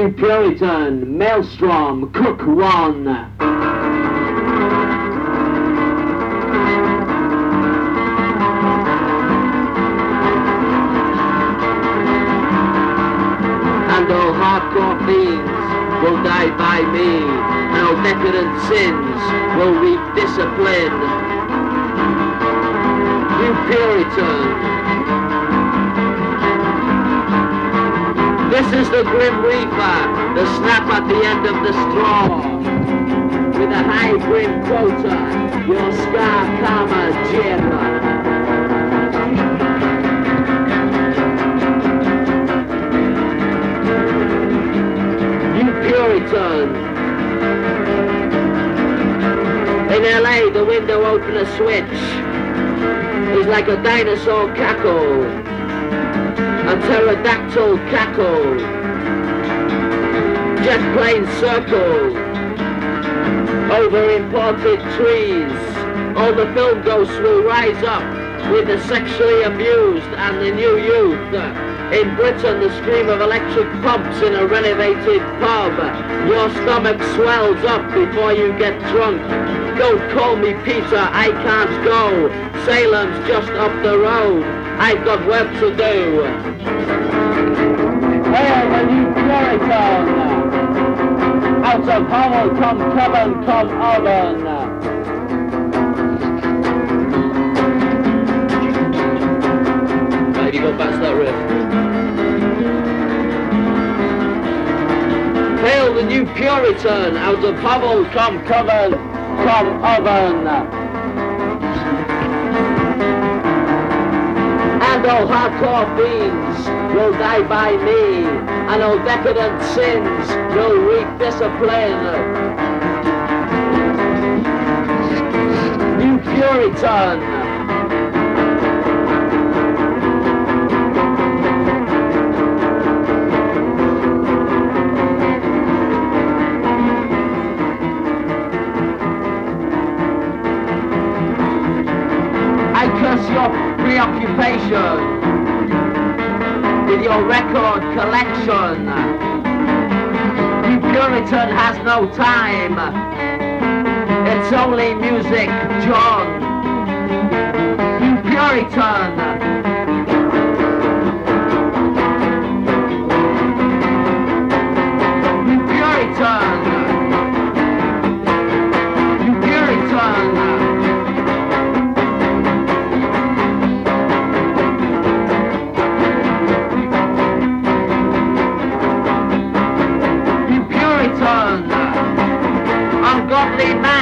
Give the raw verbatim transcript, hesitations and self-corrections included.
New Puritan, Maelstrom, Cook One. And all hardcore fiends will die by me, and all decadent sins will reap discipline. New Puritan. This is the Grim Reaper, the snap at the end of the straw. With a high grim quota, your scar karma jira. New Puritan. In L A, the window opener switch is like a dinosaur cackle. A pterodactyl cackle, jet plane circle, over imported trees. All the film ghosts will rise up with the sexually abused and the new youth. In Britain, the scream of electric pumps in a renovated pub. Your stomach swells up before you get drunk. Don't call me Peter, I can't go. Salem's just up the road. I've got work to do. Hail the New Puritan! Out of Howell come Coven, come Oven! Have you got past that riff? Hail the New Puritan! Out of Howell come Coven, come Oven! And all hardcore fiends will die by me, and all decadent sins will reap discipline. New Puritan. I curse your preoccupation with your record collection. New Puritan has no time. It's only music, John. New Puritan. New Puritan. New Puritan. Ungodly man.